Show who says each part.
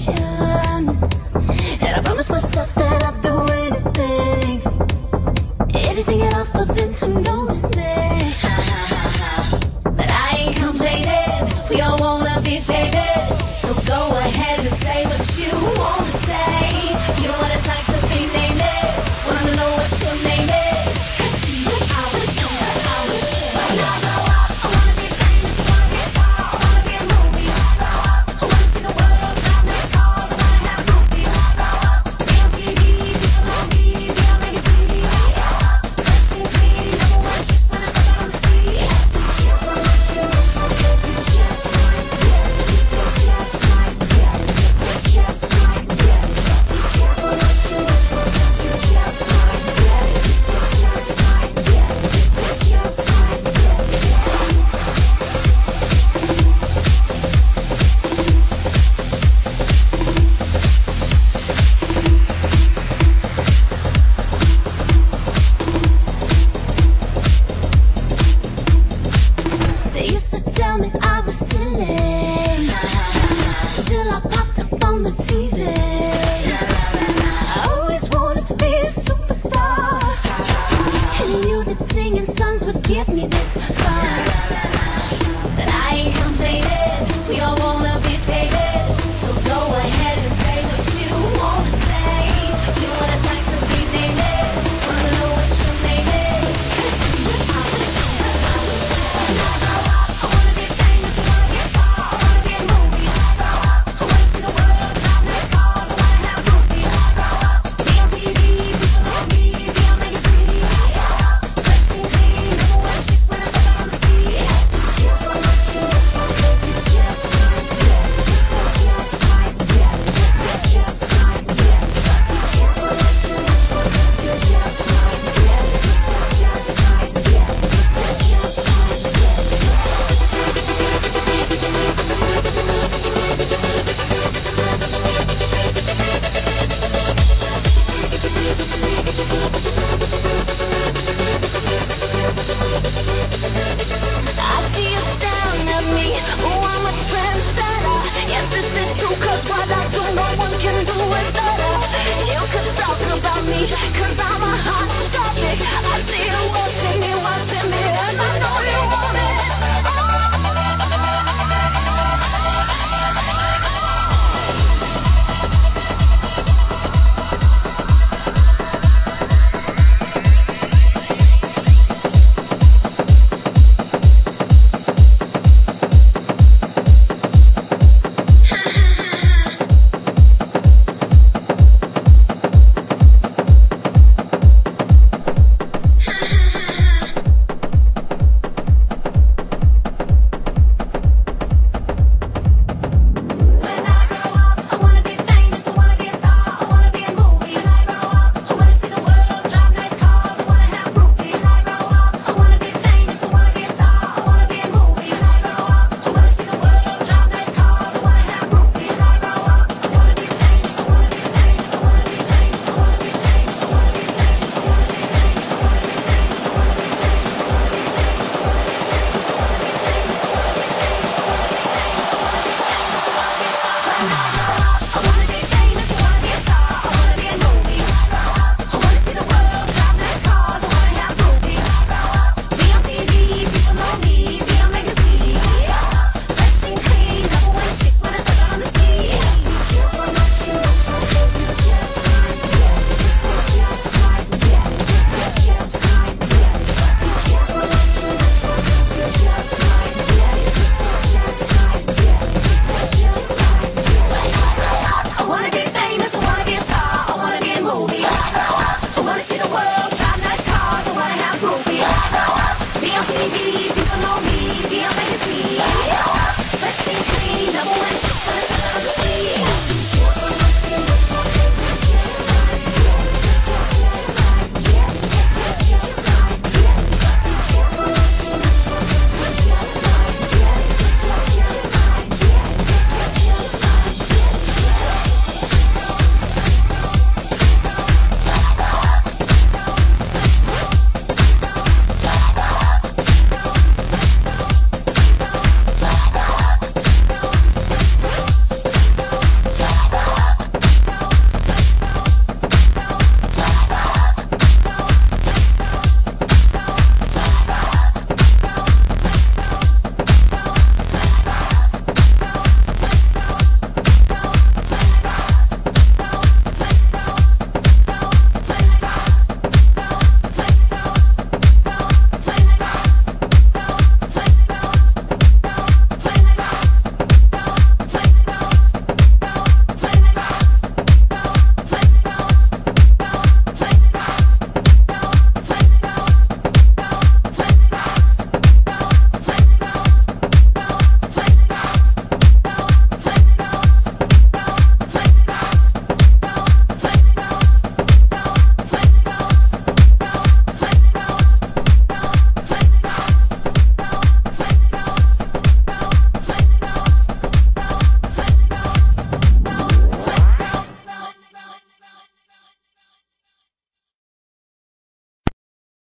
Speaker 1: attention, and I promise myself that I'll do anything, anything at all for them to notice me. But I ain't complaining, we all wanna be famous, so go ahead and say what you wanna say. You know what it's like to be nameless, wanna know what your name is, 'cause see what I was saying, when I grow up, I wanna be famous, I wanna be a star, I wanna be a movie. I grow up, I wanna see the world, drive nice cars, I wanna have movies. I grow up, be on TV, people know me, be on magazine. Fresh and clean, number one chick when I step out on the scene. Be careful what you wish for, 'cause you just might get it. You just might get it. You just might get it. Be careful what you wish for, 'cause you just might get it. You just might get it. You just might get it. They used to tell me I was silly until I popped up on the TV. I always wanted to be a superstar, and knew that singing songs would get me this far. But I ain't complaining, we all wanna be famous, so go ahead and say what you wanna say. You know what it's like to be nameless, wanna know what your name is, 'cause see what I was saying. When I grow up, I wanna be famous, I wanna be a star, I wanna be a movie. I grow up, I wanna see the world, drive nice cars, I wanna have movies. I grow up, be on TV, people know me, be on magazine. Fresh and clean, number one chick when I step out on the scene. Be careful what you wish for, 'cause you just might get it. You just might get it. You just might get it. Be careful what you wish for, 'cause you just might get it. You just might get it. You just might get it. I see you staring at me, oh, I'm a trendsetter. Yes, this is true, 'cause what I do, no one can do it better. You could talk about me,